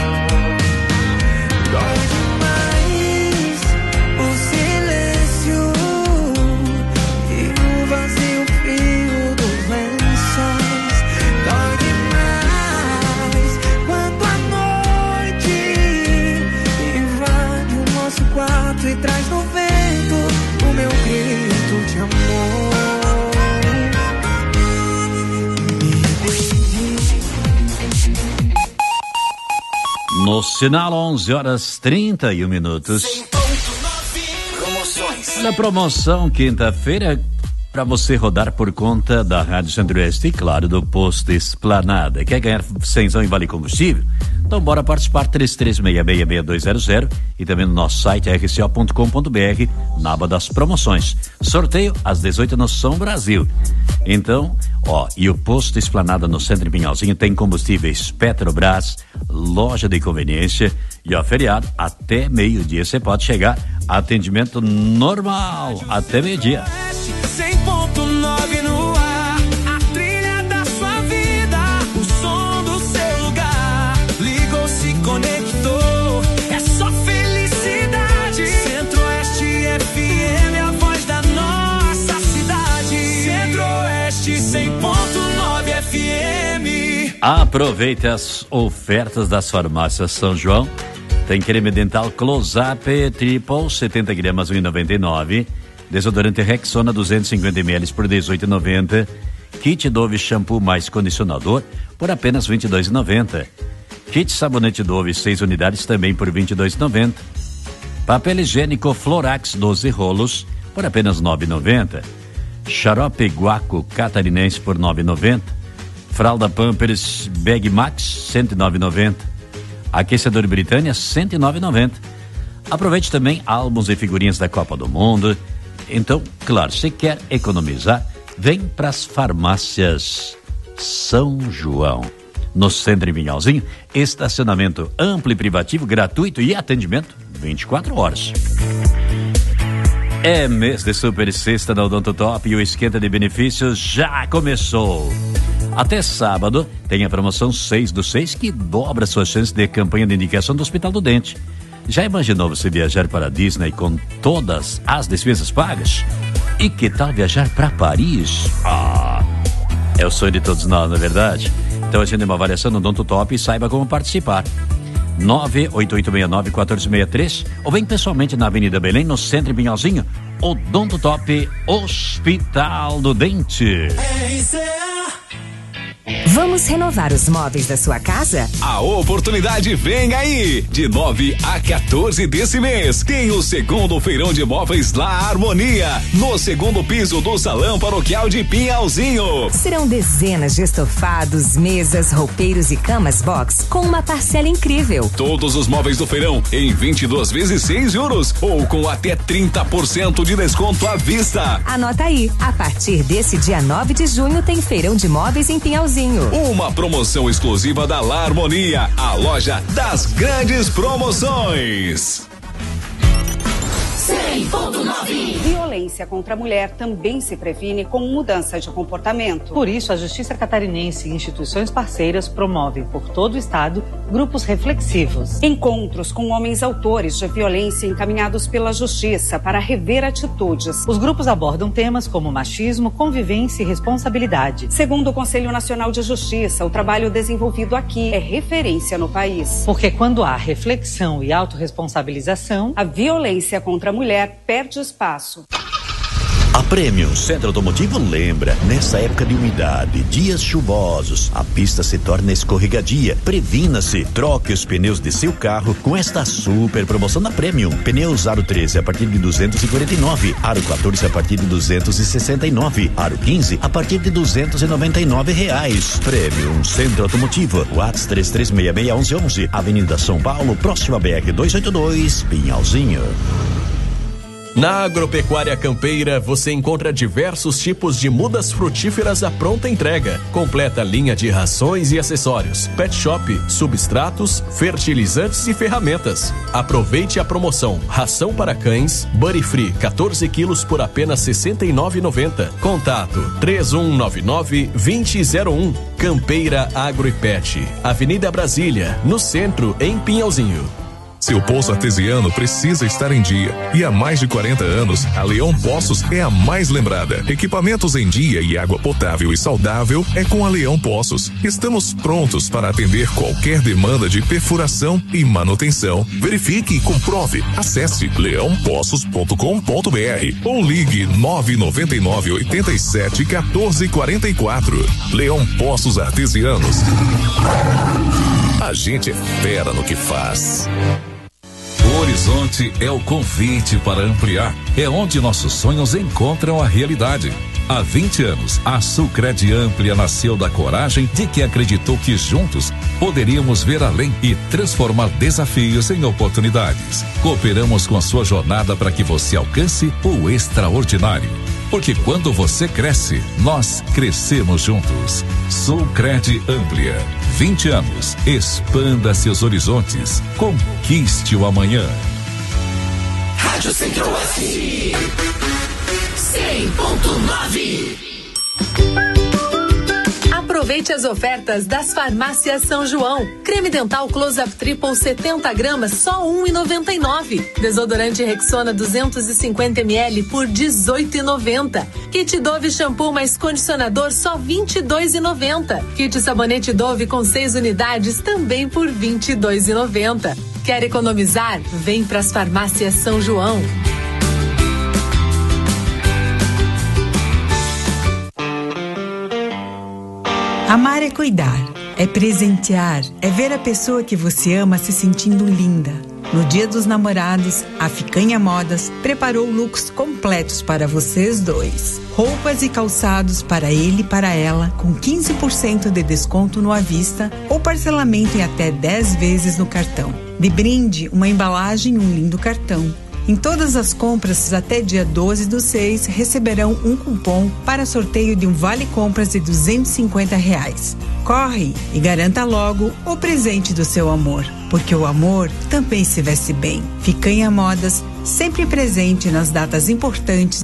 Dói demais o silêncio e o vazio frio dos lençóis. Dói demais quando a noite invade o nosso quarto e traz no vento o meu grito de amor. No sinal, 11h31. Promoções. Olha a promoção, quinta-feira, para você rodar por conta da Rádio Centro-Oeste e, claro, do Posto Esplanada. Quer ganhar 100 em Vale Combustível? Então bora participar, 33666200 e também no nosso site rco.com.br, na aba das promoções. Sorteio às 18 no São Brasil. Então, e o Posto Esplanada no Centro de Pinhalzinho tem combustíveis Petrobras, loja de conveniência e feriado até meio-dia. Você pode chegar, atendimento normal até meio-dia. 100.9 no ar, a trilha da sua vida, o som do seu lugar. Ligou, se conectou, é só felicidade. Centro-Oeste FM, a voz da nossa cidade. Centro-Oeste 100.9 FM. Aproveite as ofertas das farmácias São João. Tem creme dental Close-Up Triple, 70 gramas, 1,99. Desodorante Rexona 250 ml por 18,90. Kit Dove shampoo mais condicionador por apenas 22,90. Kit sabonete Dove 6 unidades também por R$ 22,90. Papel higiênico Florax 12 rolos por apenas R$ 9,90. Xarope Guaco catarinense por R$ 9,90. Fralda Pampers Bag Max R$ 109,90. Aquecedor Britânia R$ 109,90. Aproveite também álbuns e figurinhas da Copa do Mundo. Então, claro, se quer economizar, vem para as farmácias São João. No centro em Pinhalzinho, estacionamento amplo e privativo, gratuito e atendimento 24 horas. É mês de super sexta da Odonto Top e o esquenta de benefícios já começou. Até sábado tem a promoção 6 do 6 que dobra suas chances de campanha de indicação do Hospital do Dente. Já imaginou você viajar para a Disney com todas as despesas pagas? E que tal viajar para Paris? É o sonho de todos nós, não é verdade? Então agende uma avaliação no Odonto Top e saiba como participar. 98869-1463 ou vem pessoalmente na Avenida Belém, no centro de Pinhalzinho. Odonto Top Hospital do Dente. Vamos renovar os móveis da sua casa? A oportunidade vem aí! De 9 a 14 desse mês, tem o segundo feirão de móveis La Harmonia, no segundo piso do Salão Paroquial de Pinhalzinho. Serão dezenas de estofados, mesas, roupeiros e camas box com uma parcela incrível. Todos os móveis do feirão em 22 vezes sem juros ou com até 30% de desconto à vista. Anota aí, a partir desse dia 9 de junho tem feirão de móveis em Pinhalzinho. Uma promoção exclusiva da La Harmonia, a loja das grandes promoções. 100.9. Violência contra a mulher também se previne com mudança de comportamento. Por isso, a Justiça Catarinense e instituições parceiras promovem por todo o estado grupos reflexivos. Encontros com homens autores de violência encaminhados pela Justiça para rever atitudes. Os grupos abordam temas como machismo, convivência e responsabilidade. Segundo o Conselho Nacional de Justiça, o trabalho desenvolvido aqui é referência no país. Porque quando há reflexão e autorresponsabilização, a violência contra a mulher perde espaço. A Premium Centro Automotivo lembra, nessa época de umidade, dias chuvosos, a pista se torna escorregadia. Previna-se, troque os pneus de seu carro com esta super promoção da Premium. Pneus Aro 13 a partir de 249, Aro 14 a partir de 269, Aro 15 a partir de R$299. Premium Centro Automotivo, WhatsApp 33661111, Avenida São Paulo, próxima BR 282, Pinhalzinho. Na Agropecuária Campeira, você encontra diversos tipos de mudas frutíferas à pronta entrega. Completa linha de rações e acessórios, pet shop, substratos, fertilizantes e ferramentas. Aproveite a promoção Ração para Cães, Buddy Free, 14 quilos por apenas R$ 69,90. Contato 3199-2001. Campeira Agro e Pet, Avenida Brasília, no centro, em Pinhalzinho. Seu poço artesiano precisa estar em dia. E há mais de 40 anos, a Leão Poços é a mais lembrada. Equipamentos em dia e água potável e saudável é com a Leão Poços. Estamos prontos para atender qualquer demanda de perfuração e manutenção. Verifique e comprove. Acesse leãopoços.com.br ou ligue 999-87-1444. Leão Poços Artesianos. A gente é fera no que faz. O Horizonte é o convite para ampliar. É onde nossos sonhos encontram a realidade. Há 20 anos, a Sulcred Amplia nasceu da coragem de quem acreditou que juntos poderíamos ver além e transformar desafios em oportunidades. Cooperamos com a sua jornada para que você alcance o extraordinário. Porque quando você cresce, nós crescemos juntos. Sulcred Amplia. 20 anos. Expanda seus horizontes. Conquiste o amanhã. Rádio Centro-Oeste 100.9. Aproveite as ofertas das farmácias São João. Creme dental Close-Up Triple 70 gramas, só R$1,99. Desodorante Rexona 250 ml por R$18,90. Kit Dove shampoo mais condicionador, só R$22,90. Kit sabonete Dove com 6 unidades, também por R$22,90. Quer economizar? Vem pras farmácias São João. Amar é cuidar. é presentear, é ver a pessoa que você ama se sentindo linda. No Dia dos Namorados, a Ficanha Modas preparou looks completos para vocês dois. Roupas e calçados para ele e para ela, com 15% de desconto no à vista ou parcelamento em até 10 vezes no cartão. De brinde, uma embalagem e um lindo cartão. Em todas as compras até dia 12/6 receberão um cupom para sorteio de um vale-compras de R$250. Corre e garanta logo o presente do seu amor, porque o amor também se veste bem. Ficanha Modas, sempre presente nas datas importantes.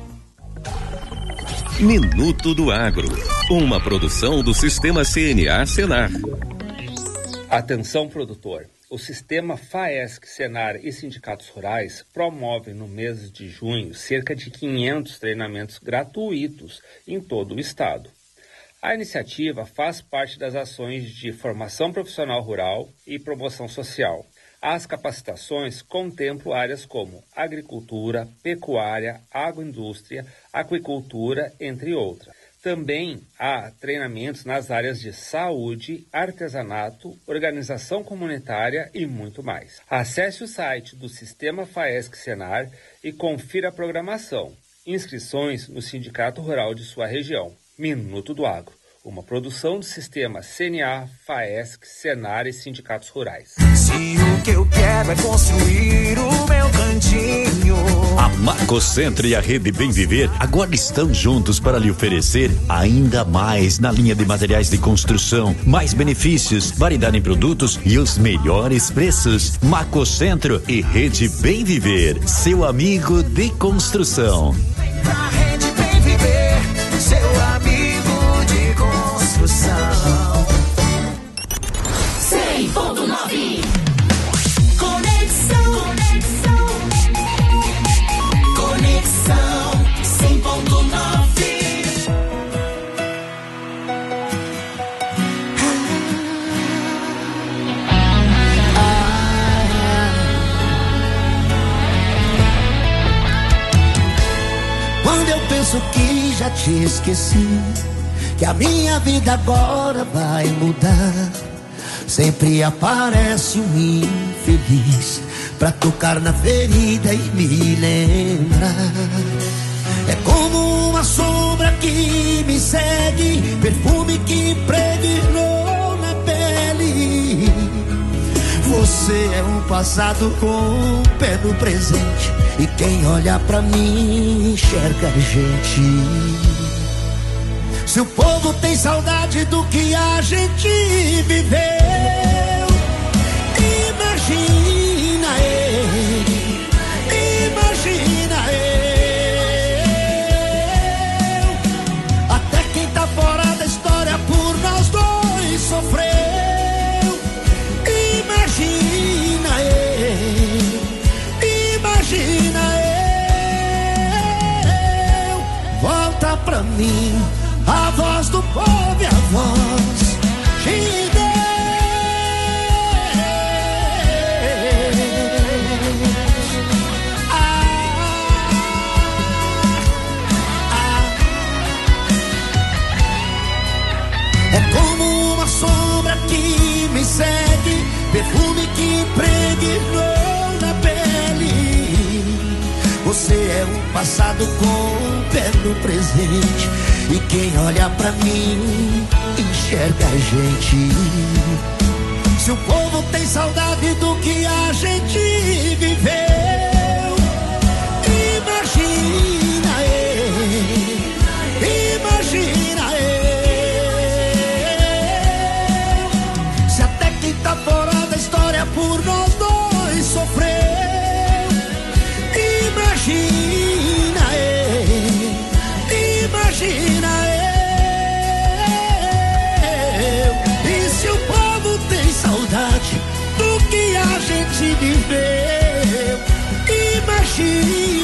Minuto do Agro, uma produção do Sistema CNA Senar. Atenção, produtor. O Sistema FAESC, Senar e Sindicatos Rurais promovem no mês de junho cerca de 500 treinamentos gratuitos em todo o estado. A iniciativa faz parte das ações de formação profissional rural e promoção social. As capacitações contemplam áreas como agricultura, pecuária, agroindústria, aquicultura, entre outras. Também há treinamentos nas áreas de saúde, artesanato, organização comunitária e muito mais. Acesse o site do Sistema FAESC Senar e confira a programação. Inscrições no Sindicato Rural de sua região. Minuto do Agro, uma produção do Sistema CNA, FAESC, Senar e Sindicatos Rurais. Se o que eu quero é construir o meu cantinho. A Macocentro e a Rede Bem Viver agora estão juntos para lhe oferecer ainda mais na linha de materiais de construção, mais benefícios, variedade em produtos e os melhores preços. Macocentro e Rede Bem Viver, seu amigo de construção. Pra Rede Bem Viver, seu amigo de construção. 100.9 Conexão 100.9. Quando eu penso que já te esqueci, que a minha vida agora vai mudar, sempre aparece um infeliz pra tocar na ferida e me lembrar. É como uma sombra que me segue, perfume que impregnou na pele. Você é um passado com um pé no presente, e quem olha pra mim enxerga a gente. Se o povo tem saudade do que a gente viveu, imagina ele, imagina eu. Até quem tá fora da história por nós dois sofreu. Imagina ele, imagina eu. Volta pra mim a voz do povo e a voz de Deus. É como uma sombra que me segue, perfume que impregnou na pele. Você é um passado com um pé no presente, e quem olha pra mim enxerga a gente. Se o povo tem saudade do que a gente viveu, imagina ele, imagina eu. Se até quem tá fora da história por nós dois sofreu, imagina ele, imagina eu. E se o povo tem saudade do que a gente viveu, imagina